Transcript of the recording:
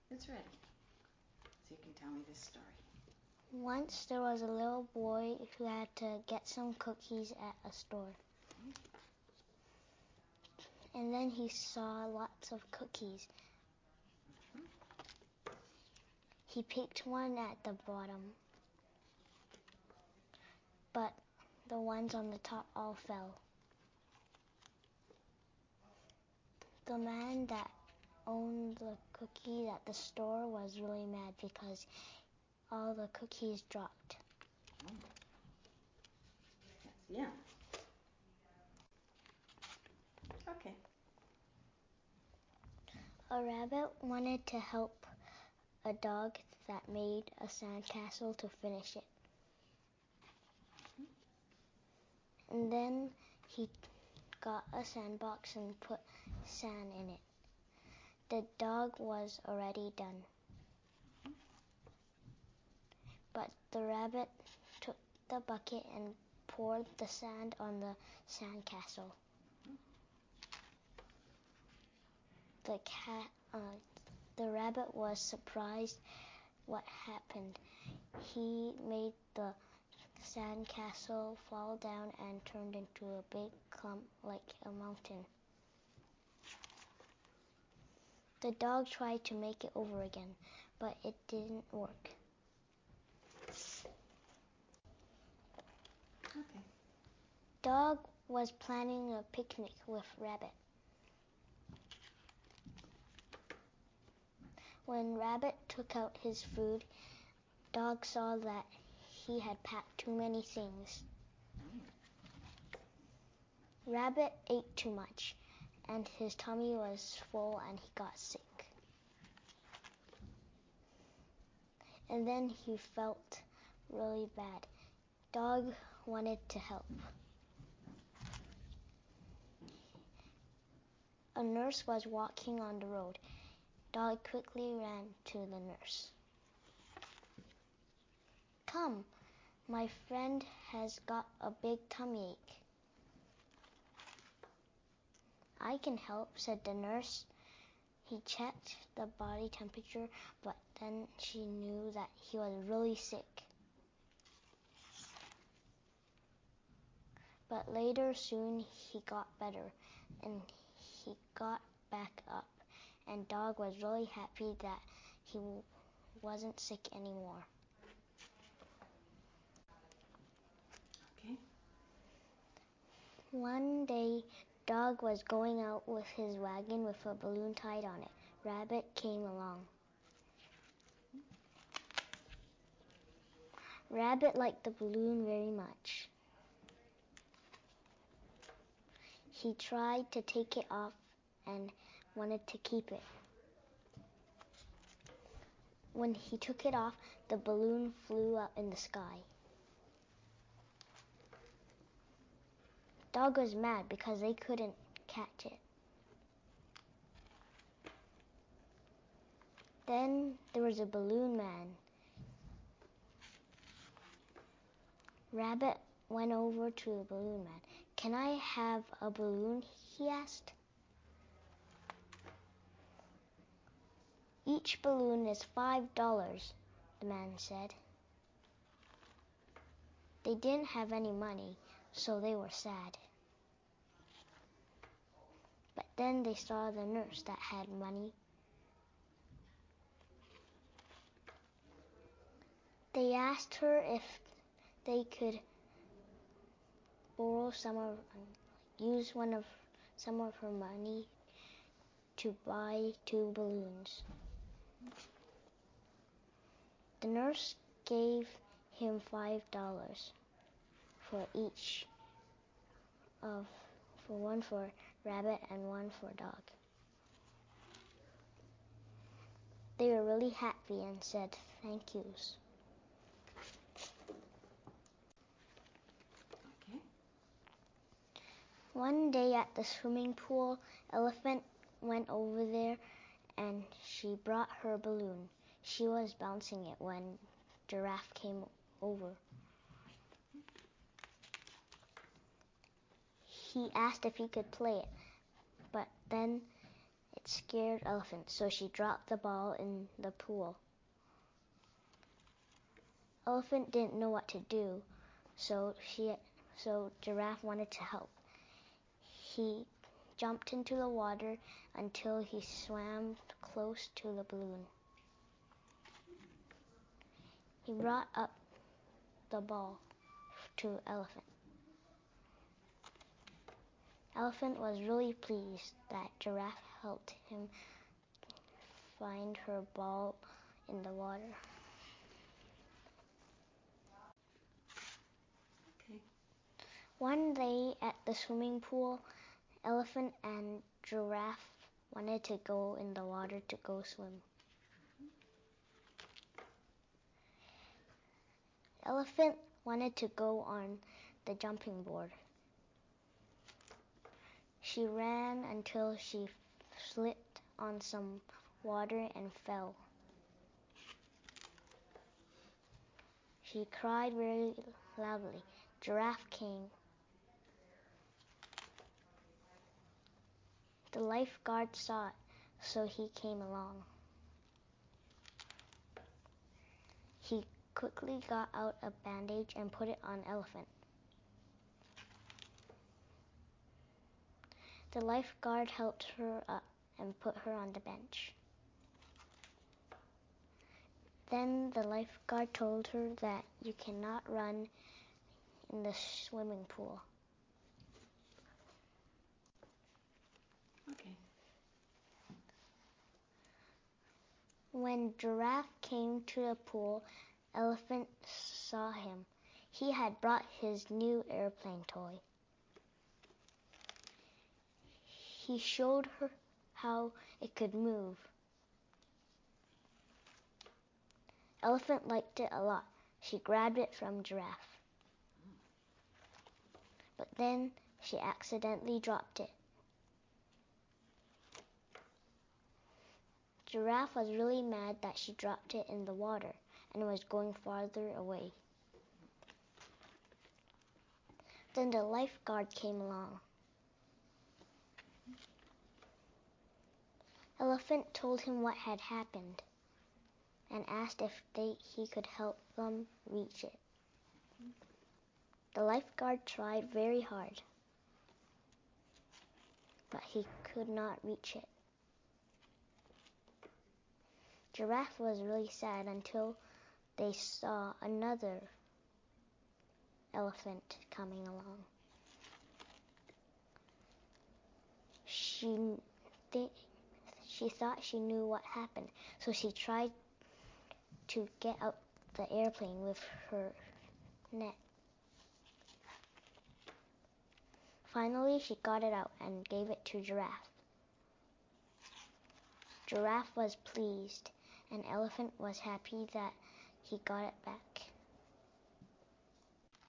It's ready. So you can tell me this story. Once there was a little boy who had to get some cookies at a store. And then he saw lots of cookies. He picked one at the bottom, but the ones on the top all fell. The man that owned the cookies at the store was really mad because all the cookies dropped. Oh. That's yum. Okay. A rabbit wanted to help a dog that made a sandcastle to finish it. And then he got a sandbox and put sand in it. The dog was already done. But the rabbit took the bucket and poured the sand on the sandcastle. The rabbit was surprised what happened. He made the sandcastle fall down and turned into a big clump like a mountain. The dog tried to make it over again, but it didn't work. Okay. Dog was planning a picnic with Rabbit. When Rabbit took out his food, Dog saw that he had packed too many things. Rabbit ate too much, and his tummy was full and he got sick. And then he felt really bad. Dog wanted to help. A nurse was walking on the road. Dog quickly ran to the nurse. "Come, my friend has got a big tummy ache." "I can help," said the nurse. He checked the body temperature, but then she knew that he was really sick. But later soon he got better and he got back up, and Dog was really happy that he wasn't sick anymore. Okay. One day, Dog was going out with his wagon with a balloon tied on it. Rabbit came along. Rabbit liked the balloon very much. He tried to take it off and wanted to keep it. When he took it off, the balloon flew up in the sky. Dog was mad because they couldn't catch it. Then there was a balloon man. Rabbit went over to the balloon man. "Can I have a balloon?" he asked. "Each balloon is $5, the man said. They didn't have any money, so they were sad. But then they saw the nurse that had money. They asked her if they could borrow some of her money to buy 2 balloons. The nurse gave him $5 for each for one for Rabbit and one for Dog. They were really happy and said thank yous. Okay. One day at the swimming pool, Elephant went over there and she brought her balloon. She was bouncing it when Giraffe came over. He asked if he could play it, but then it It scared Elephant, so she dropped the ball in the pool. Elephant didn't know what to do, so Giraffe wanted to help. He jumped into the water until he swam close to the balloon. He brought up the ball to Elephant. Elephant was really pleased that Giraffe helped him find her ball in the water. Okay. One day at the swimming pool, Elephant and Giraffe wanted to go in the water to go swim. Elephant wanted to go on the jumping board. She ran until she slipped on some water and fell. She cried very loudly. Giraffe came. The lifeguard saw it, so he came along. He quickly got out a bandage and put it on Elephant. The lifeguard helped her up and put her on the bench. Then the lifeguard told her that you cannot run in the swimming pool. Okay. When Giraffe came to the pool, Elephant saw him. He had brought his new airplane toy. He showed her how it could move. Elephant liked it a lot. She grabbed it from Giraffe. But then she accidentally dropped it. Giraffe was really mad that she dropped it in the water and was going farther away. Then the lifeguard came along. Elephant told him what had happened and asked if he could help them reach it. The lifeguard tried very hard, but he could not reach it. Giraffe was really sad until they saw another elephant coming along. She thought she knew what happened, so she tried to get out the airplane with her net. Finally, she got it out and gave it to Giraffe. Giraffe was pleased, and Elephant was happy that he got it back.